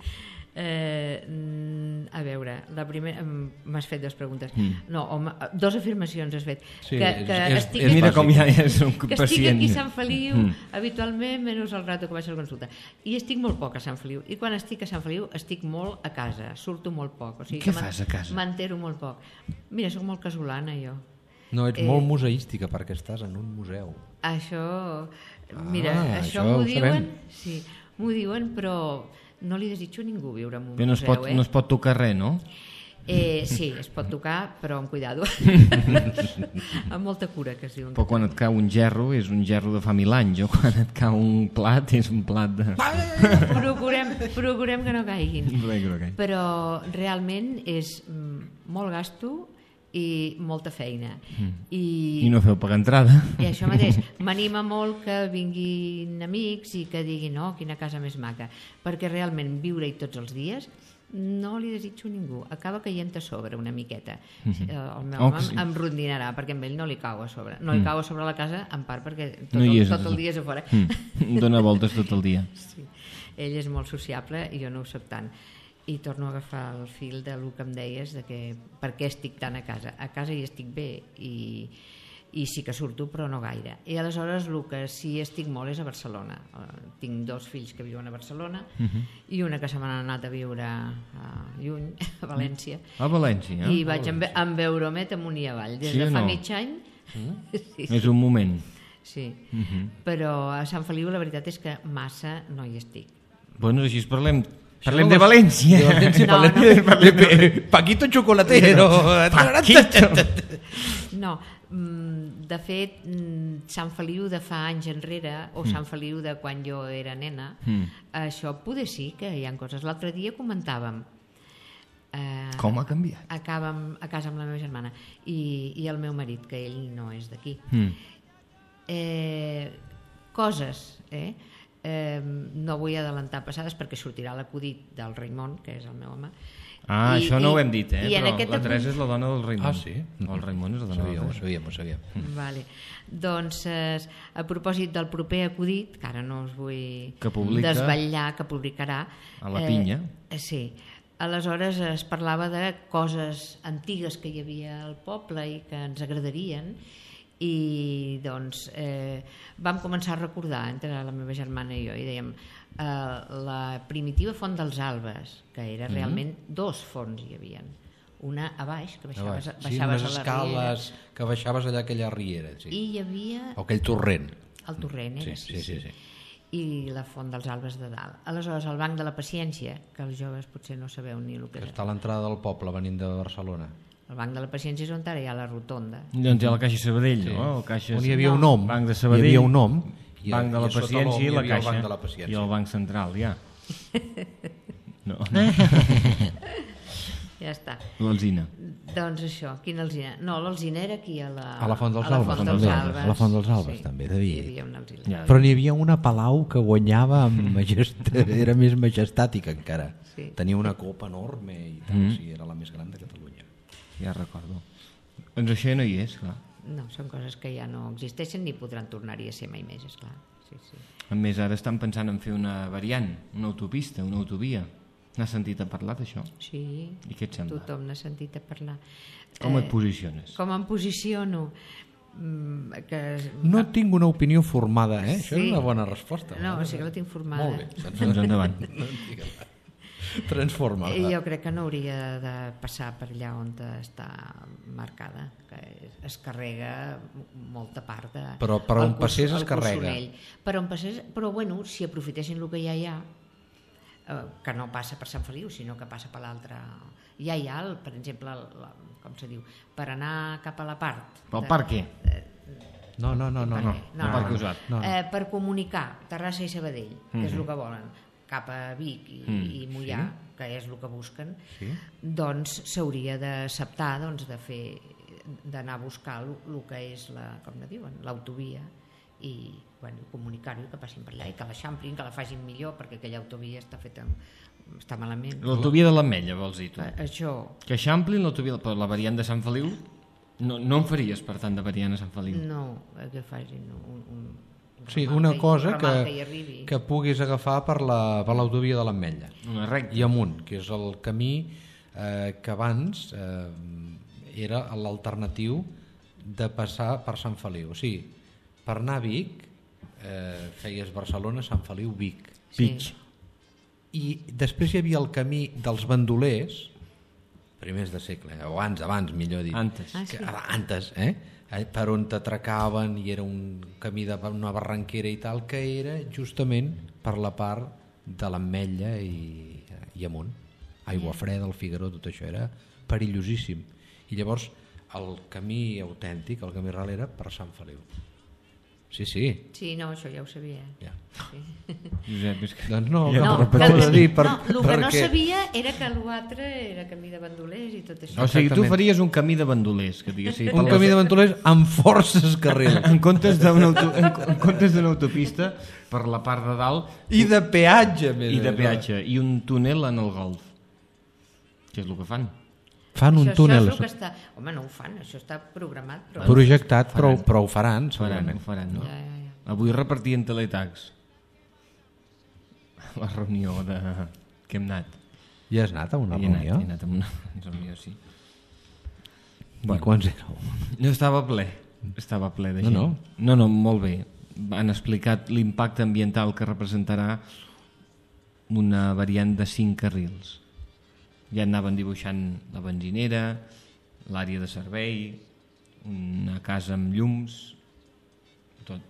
A veure, la primera m'has fet dues preguntes. No, home, dues afirmacions has fet. Sí, mira com ja és un que pacient. estic aquí a Sant Feliu habitualment, menys el rato que vaig a la consulta. I estic molt poc a Sant Feliu. I quan estic a Sant Feliu estic molt a casa, surto molt poc. O sigui, què fas a casa? M'entero molt poc. Mira, soc molt casolana jo. No, ets molt museística perquè estàs en un museu. Això, mira, això m'ho diuen, sí, m'ho diuen, però no li desitjo a ningú viure en un museu. No es pot tocar res, no? Sí, es pot tocar, però amb cuidado. Amb molta cura, que es diu. Però quan et cau un gerro és un gerro de fa 1000 anys, o quan et cau un plat és un plat de... Procurem que no caiguin. Okay. Però realment és molt gasto i molta feina. I no feu pagar entrada. I això mateix, m'anima molt que vinguin amics i que diguin quina casa més maca, perquè realment viure-hi tots els dies no li desitjo a ningú, acaba caient a sobre una miqueta. El meu home em rondinarà perquè amb ell no li cau a sobre, no li cau a sobre la casa, en part perquè tot el dia és a fora. Dóna voltes tot el dia. Sí. Ell és molt sociable i jo no ho soc tant. I torno a agafar el fil del que em deies de que per què estic tant a casa. A casa hi estic bé i sí que surto, però no gaire. I aleshores el que sí estic molt és a Barcelona. Tinc 2 fills que viuen a Barcelona i una que se m'ha anat a viure lluny, a València. A València, I vaig amb Euromet amunt i avall. Des de fa mig any... Sí. És un moment. Sí, però a Sant Feliu la veritat és que massa no hi estic. Bueno, així parlem de València. Paquito Chocolatero. No, de fet, Sant Feliu de fa anys enrere, o Sant Feliu de quan jo era nena, això poder sí que hi ha coses. L'altre dia comentàvem com ha canviat? a casa amb la meva germana i el meu marit, que ell no és d'aquí. Coses, no vull adelantar passades perquè sortirà l'acudit del Raimon, que és el meu home. Això no ho hem dit, però la Teresa és la dona del Raimon. Ah, sí? El Raimon és la dona del Raimon. Ho sabíem. Vale. Doncs a propòsit del proper acudit, que ara no us vull desvetllar, que publicarà a la Pinya. Sí, aleshores es parlava de coses antigues que hi havia al poble i que ens agradarien, i doncs vam començar a recordar entre la meva germana i jo i dèiem la primitiva font dels Albes, que era realment 2 fonts hi havien, una a baix que baixaves a la escales riera, que baixaves allà aquella riera, sí. I hi havia o aquell torrent, el torrent era, sí. I la font dels Albes de dalt. Aleshores el Banc de la Paciència, que els joves potser no sabeu ni el que és, està a l'entrada del poble venint de Barcelona. El Banc de la Paciència és on ara hi ha la rotonda. Doncs hi ha la Caixa Sabadell, no? On hi havia un nom, Banc de Sabadell, hi havia un nom, Banc de la Paciència i la Caixa i el Banc Central, ja. No. Ja està. L'Alzina. Doncs això, quina Alzina? No, l'Alzina era aquí a la Font dels Albes. A la Font dels Albes també, hi havia una Alzina. Però n'hi havia una Palau que guanyava era més majestàtica encara. Tenia una copa enorme i tal, era la més gran de Catalunya. Ja recordo. Doncs això no hi és, clar. No, són coses que ja no existeixen ni podran tornar-hi a ser mai més, esclar. Sí. A més, ara estan pensant en fer una variant, una autopista, una autovia. N'has sentit a parlar d'això? Sí. I què et sembla? Tothom n'ha sentit a parlar. Com et posiciones? Com em posiciono? No tinc una opinió formada, Això és una bona resposta. No, sí que la tinc formada. Molt bé. Doncs endavant. Transforma-la. Jo crec que no hauria de passar per allà on està marcada, que es carrega molta part de... Però per on passés es carrega. Per on passés, però bueno, si aprofitessin el que ja hi ha, que no passa per Sant Feliu, sinó que passa per l'altre... Ja hi ha, per exemple, com se diu, per anar cap a la part... Pel parc què? No. Parc Usat. Per comunicar Terrassa i Sabadell, que és el que volen, cap a Vic i Moià, que és el que busquen, doncs s'hauria d'acceptar de fer, d'anar a buscar el que és l'autovia i comunicar-ho, que passin per allà i que l'eixamplin, que la facin millor, perquè aquella autovia està malament. L'autovia de l'Ametlla, vols dir tu? Això. Que eixamplin l'autovia, però la variant de Sant Feliu no en faries, per tant, de variant a Sant Feliu? No, que facin Sí, una cosa que puguis agafar per l'autovia de l'Ametlla. Una recta. I amunt, que és el camí que abans era l'alternatiu de passar per Sant Feliu. O sigui, per anar a Vic feies Barcelona, Sant Feliu, Vic. I després hi havia el camí dels bandolers, primers de segle, o abans millor dit. Antes, per on t'atracaven i era un camí d'una barranquera i tal, que era justament per la part de l'Ametlla i amunt. Aigua Freda, el Figaró, tot això era perillosíssim. I llavors el camí autèntic, el camí real era per Sant Feliu. Sí. Sí, no, això ja ho sabia. Ja. Sí. Josep, és que... Doncs no, Ja no, t'ho però repeteixo. t'ho he de dir El que no perquè... sabia era que l'altre era camí de bandolers i tot això. O sigui, tu Exactament. faries un camí de bandolers, que diguéssim. Un camí de ventolers amb forces carrils. En comptes d'una autopista per la part de dalt I de peatge, més. i de peatge, i un túnel en el Golf. Que és el que fan. Fan un Això túnel. és el que està... Home, no ho fan, això està programat. Però... Projectat, però ho faran, segurament. Ho faran, no? Ja. Avui repartien teletacs. La reunió que hem anat. Ja has anat a una He reunió? anat a una reunió, sí. I quants éreu? No estava ple de gent. No, molt bé. Han explicat l'impacte ambiental que representarà una variant de 5 carrils. Ja anaven dibuixant la benzinera, l'àrea de servei, una casa amb llums, tot.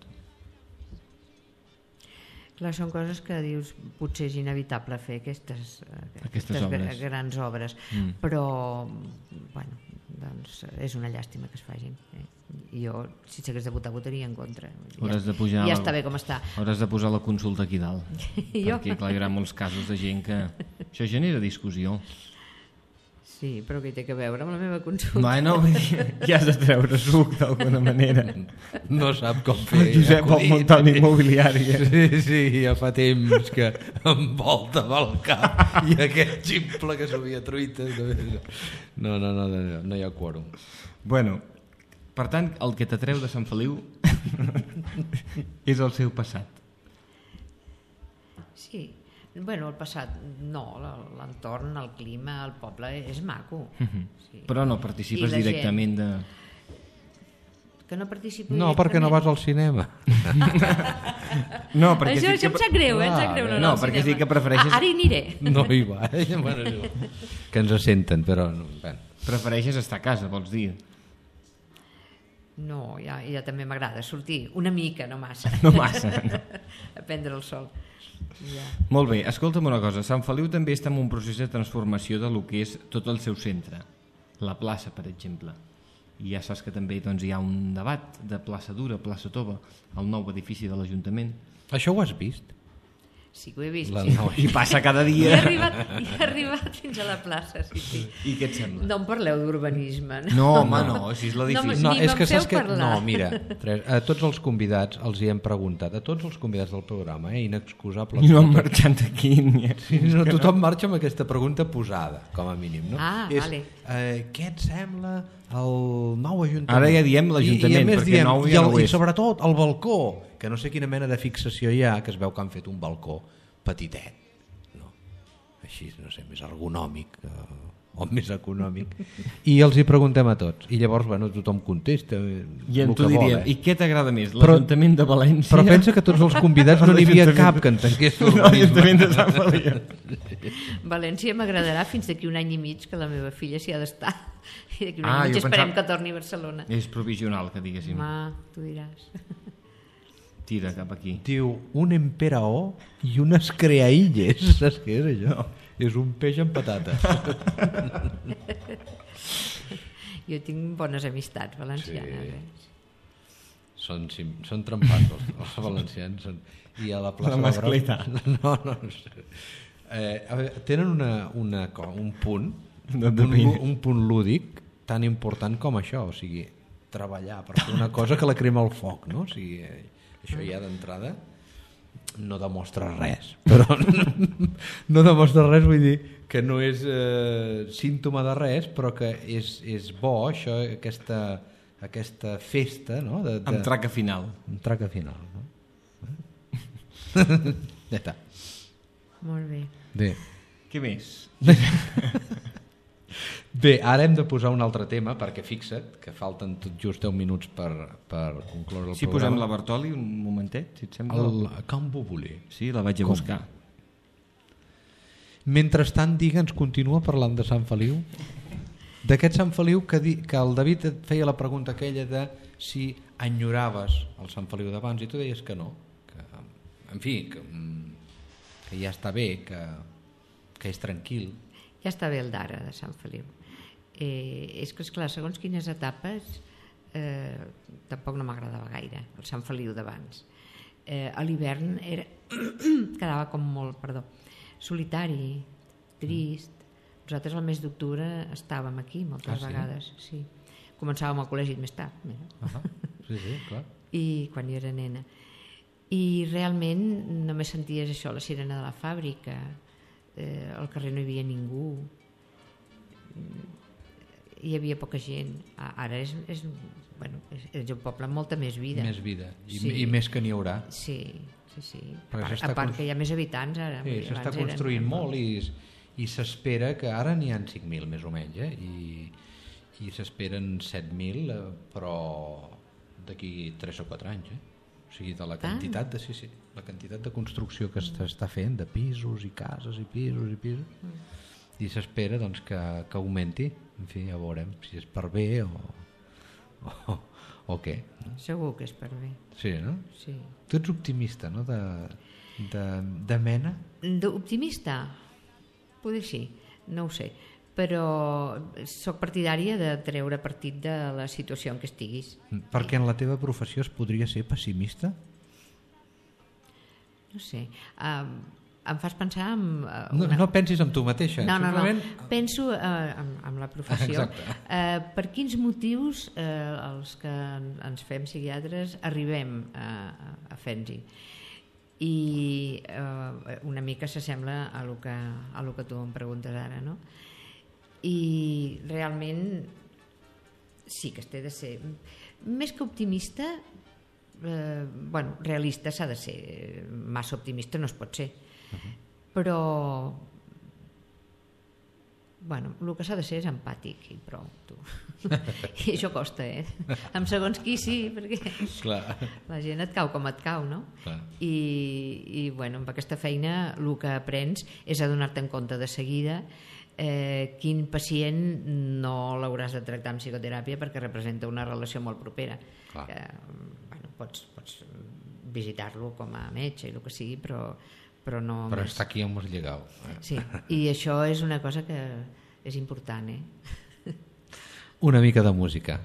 Clar, són coses que dius, potser és inevitable fer aquestes obres. grans obres, però bueno, doncs és una llàstima que es facin. Jo, si s'hagués de votar, votaria en contra. Ja està bé com està. Hauràs de posar la consulta aquí dalt, perquè clar, hi haurà molts casos de gent que... Això genera discussió. Sí, però què té a veure amb la meva consulta? Bueno, ja has de treure suc d'alguna manera. No sap com fer. El Josep vol muntar una immobiliària. Sí, ja fa temps que em volta pel cap i aquest ximple que s'havia truites. No hi ha quòrum. Bueno, per tant, el que t'atreu de Sant Feliu és el seu passat. Sí. Bueno, el passat, no, l'entorn, el clima, el poble és maco. Sí. Però no participes directament de... Que no participo No, perquè no vas al cinema. No, perquè això em sap greu, em sap greu. No, perquè sí que prefereixes... Ara hi aniré. No hi va. Bueno, que ens senten, però... Bueno. Prefereixes estar a casa, vols dir? No, ja també m'agrada sortir, una mica, no massa. No massa, no. A prendre el sol. Ja. Molt bé, escolta'm una cosa, Sant Feliu també està en un procés de transformació de lo que és tot el seu centre, la plaça, per exemple. I ja saps que també doncs, hi ha un debat de plaça Dura, plaça Tova, el nou edifici de l'Ajuntament. Això ho has vist? Sí que ho he vist. I passa cada I dia. he arribat fins a la plaça, sí. I què et sembla? No em parleu d'urbanisme. No, home, no, així és l'edifici. No, Ni és que me'n saps feu que... parlar. No, mira, a tots els convidats els hi hem preguntat, a tots els convidats del programa, inexcusable. I no han marxat d'aquí. Sí, no, tothom marxa amb aquesta pregunta posada, com a mínim. No? Vale. Què et sembla el nou Ajuntament? Ara ja diem l'Ajuntament, perquè nou ja no ho és. I sobretot el balcó, que no sé quina mena de fixació hi ha, que es veu que han fet un balcó petitet, no? Així, no sé, més ergonòmic o més econòmic, i els hi preguntem a tots, i llavors, bueno, tothom contesta I en el tu que diríem, vol, i què t'agrada més, l'Ajuntament de València? Però pensa que tots els convidats no n'hi havia cap que entengués l'Ajuntament de Sant Feliu. València m'agradarà fins d'aquí un any i mig, que la meva filla s'hi ha d'estar. I d'aquí un any i mig jo esperem pensava- que torni a Barcelona. És provisional, que diguéssim. Tu diràs. Tira cap aquí. diu un emperaó i unes creaïlles. Saps què és això? És un peix amb patates. Jo tinc bones amistats valencianes. Són trempats els valencians. I a la plaça La mascleta. No. A veure, tenen un punt, un punt lúdic tan important com això, o sigui, treballar per fer una cosa que la crema al foc, no? O sigui, això ja d'entrada no demostra res, però no demostra res, vull dir que no és símptoma de res, però que és bo això, aquesta festa, no? Amb traca final. Amb traca final, no? Ja està. Molt bé. Bé. Què més? Bé, ara hem de posar un altre tema, perquè fixa't que falten tot just 10 minuts per concloure el Si programa. posem la Bartoli un momentet, si et sembla. El Can Boboli. Sí, la vaig a buscar. Mentrestant, digue'ns, continua parlant de Sant Feliu? D'aquest Sant Feliu que el David et feia la pregunta aquella de si enyoraves el Sant Feliu d'abans i tu deies que no, que, en fi, que ja està bé, que és tranquil. Ja està bé el d'ara de Sant Feliu. És que, esclar, segons quines etapes tampoc no m'agradava gaire el Sant Feliu d'abans. A l'hivern quedava com molt, solitari, trist. Nosaltres al mes d'octubre estàvem aquí moltes vegades, sí. Començàvem al col·legi més tard, sí, clar. I quan jo era nena. I realment només senties això, la sirena de la fàbrica, al carrer no hi havia ningú, hi havia poca gent. Ara és un poble amb molta més vida. Més vida, i més que n'hi haurà. Sí. A part que hi ha més habitants ara. Sí, s'està construint molt i s'espera que ara n'hi ha 5.000 més o menys, i s'esperen 7.000, però d'aquí 3 o 4 anys, o sigui, de la quantitat de construcció que s'està fent, de pisos i cases i pisos, i s'espera doncs, que augmenti. En fi, ja veurem si és per bé o què. No? Segur que és per bé. Sí, no? Sí. Tu ets optimista, no?, de mena? Optimista? Poder sí, no ho sé, però soc partidària de treure partit de la situació en què estiguis. Perquè en la teva professió es podria ser pessimista? No sé, em fas pensar en... No pensis en tu mateixa. No, penso en la professió. Per quins motius els que ens fem psiquiatres arribem a fer-nos-hi? I una mica s'assembla a lo que tu em preguntes ara, no? I realment sí que té de ser més que optimista, realista s'ha de ser, massa optimista no es pot ser, però el que s'ha de ser és empàtic i prou, tu. I això costa, amb segons qui sí, perquè la gent et cau com et cau, no? I amb aquesta feina el que aprens és a donar-te en compte de seguida quin pacient no l'hauràs de tractar amb psicoteràpia perquè representa una relació molt propera. Pots visitar-lo com a metge i el que sigui, però no... Però està aquí amb el llegau. Sí, i això és una cosa que és important, Una mica de música.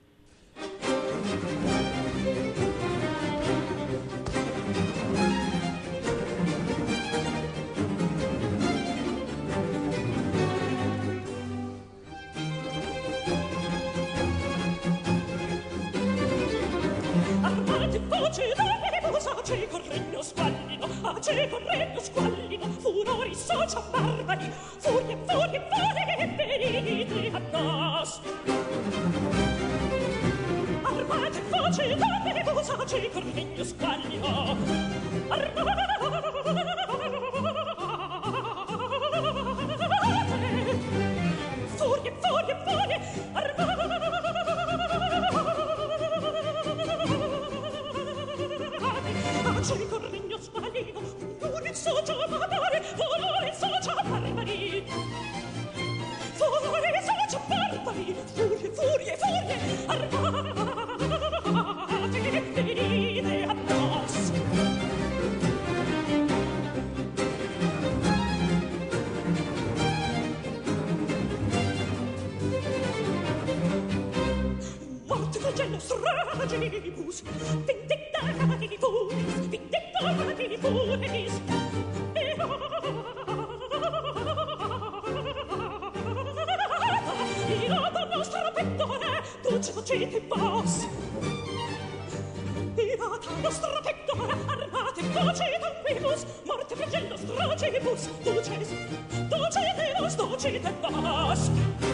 Furori socia barbari, furie, furie, furie, venite a nos. Armate, voce, date, voce, con regno squallino. Armate, furie, furie, furie, armate, con regno squallino. Furie, socia barbari, furie, socia barbari. Furie, socia barbari, furie, furie, furie, armate, venite a nos. Morte flagello stragibus, vindictati furis, vindictati furis. Docete vos, pirata nostra pectora, armate, docete vivus, morte flagello stragibus, docete vos.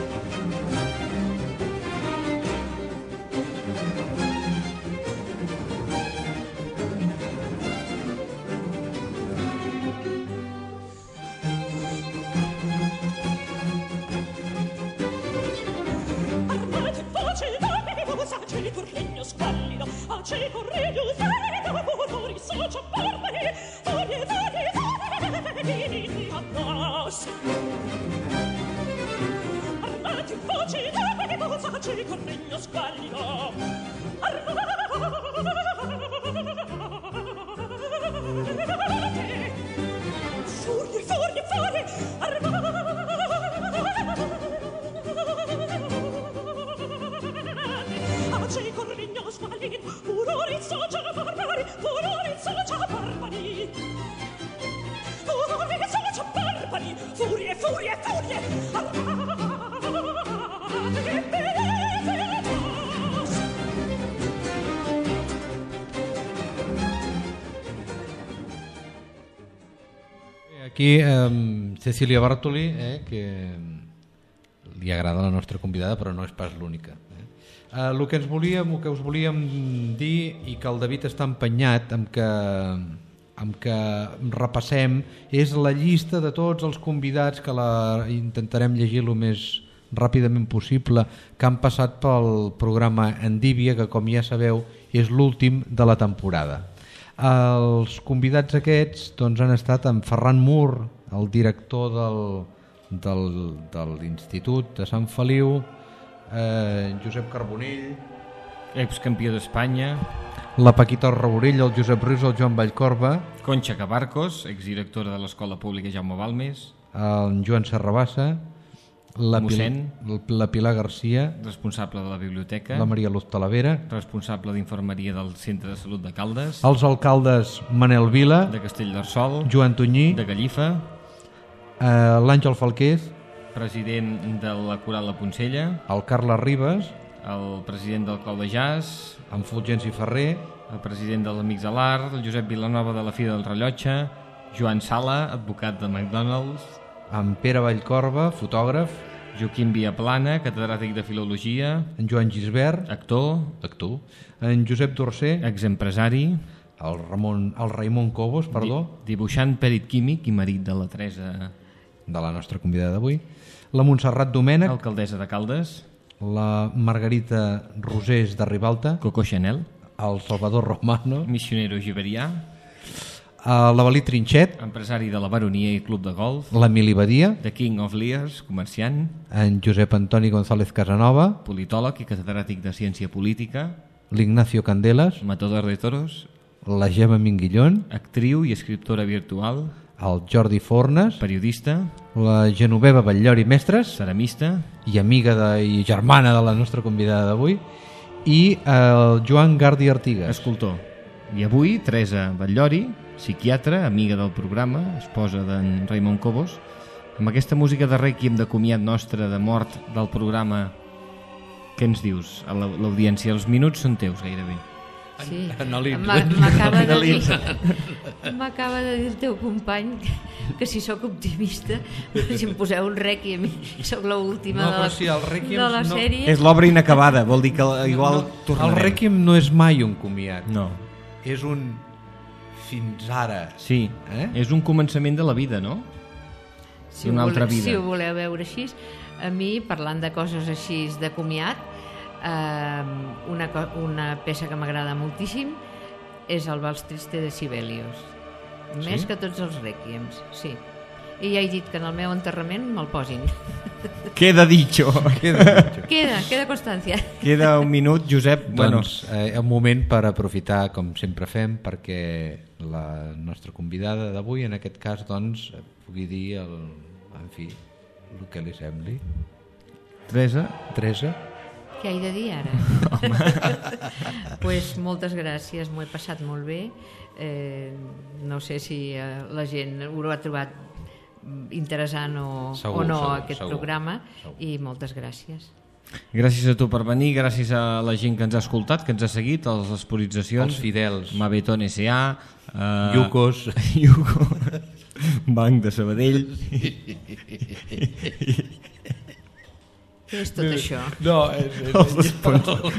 Aceco regiusare, furori socia barbari, furie, furie, furie, venite a nos. Armati, voce, date, voce, con regno squallido. Armate, furie, furie, furie, armate. Aquí Cecília Bartoli, que li agrada la nostra convidada, però no és pas l'única. El que us volíem dir, i que el David està empenyat amb que repassem, és la llista de tots els convidats, que intentarem llegir el més ràpidament possible, que han passat pel programa Endívia, que com ja sabeu és l'últim de la temporada. Els convidats aquests doncs, han estat en Ferran Mur, el director de l'Institut de Sant Feliu, Josep Carbonell, excampió d'Espanya, la Paquita Raurell, el Josep Rius, el Joan Vallcorba, Conxa Cabarcos, exdirectora de l'Escola Pública Jaume Balmes, el Joan Serrabassa, la Pilar Garcia, responsable de la biblioteca, la Maria Luz Talavera, responsable d'infermeria del Centre de Salut de Caldes, els alcaldes Manel Vila, de Castellterçol, Joan Tunyí, de Gallifa, l'Àngel Falqués, president de la Coral La Poncella, el Carles Ribes, el president del Clau de Jazz, en Fulgenci Ferrer, el president de l'Amics de l'Art, el Josep Vilanova de la Fira del Rellotge, Joan Sala, advocat de McDonald's, en Pere Vallcorba, fotògraf, Joaquim Viaplana, catedràtic de Filologia, en Joan Gisbert, actor, en Josep Dorcer, exempresari, el Raimon Cobos, dibuixant pèrit químic i marit de la Teresa, de la nostra convidada d'avui, la Montserrat Domènech, alcaldessa de Caldes, la Margarita Rosés de Ribalta, Coco Chanel, el Salvador Romano, missionero giberià, l'Avalí Trinxet, empresari de la Baronia i Club de Golf, l'Emili Badia, The King of Lears, comerciant, en Josep Antoni González Casanova, politòleg i catedràtic de ciència política, l'Ignacio Candelas, matador de toros, la Gemma Minguillón, actriu i escriptora virtual, el Jordi Fornes, periodista, la Genoveva Batllori Mestres, ceramista i amiga i germana de la nostra convidada d'avui, i el Joan Gardi Artigas, escultor. I avui Teresa Batllori, psiquiatra, amiga del programa, esposa d'en Raimon Cobos, amb aquesta música de rèquiem de comiat nostre de mort del programa. Què ens dius a l'audiència? Els minuts són teus gairebé. Sí, m'acaba de dir el teu company que si sóc optimista, si em poseu un rèquiem i sóc l'última de la sèrie. És l'obra inacabada, vol dir que igual tornarem. El rèquiem no és mai un comiat, no. És un fins ara. Sí, és un començament de la vida, no? Una altra vida. Si ho voleu veure així, a mi, parlant de coses així de comiat, una peça que m'agrada moltíssim és el Vals Triste de Sibelius, més que tots els rèquiems, sí. I ja he dit que en el meu enterrament me'l posin. Queda dicho. Queda constància. Queda un minut, Josep. Doncs un moment per aprofitar, com sempre fem, perquè la nostra convidada d'avui, en aquest cas, doncs, pugui dir en fi, el que li sembli. Teresa? Què he de dir ara? Pues moltes gràcies, m'ho he passat molt bé. No sé si la gent ho ha trobat interessant o no aquest programa, i moltes gràcies. Gràcies a tu per venir, gràcies a la gent que ens ha escoltat, que ens ha seguit, a les exposicions, els fidels, Mabeton S.A., Yucos, Banc de Sabadell. Què és tot això? No, els sponsors.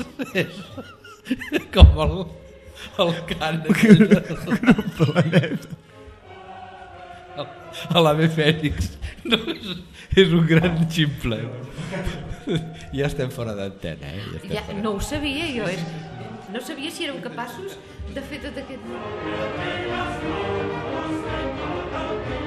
Com el cant a l'Ave Fènix. No, és un gran ximple. Ja estem fora d'antena. No ho sabia jo. No sabia si éreu capaços de fer tot aquest...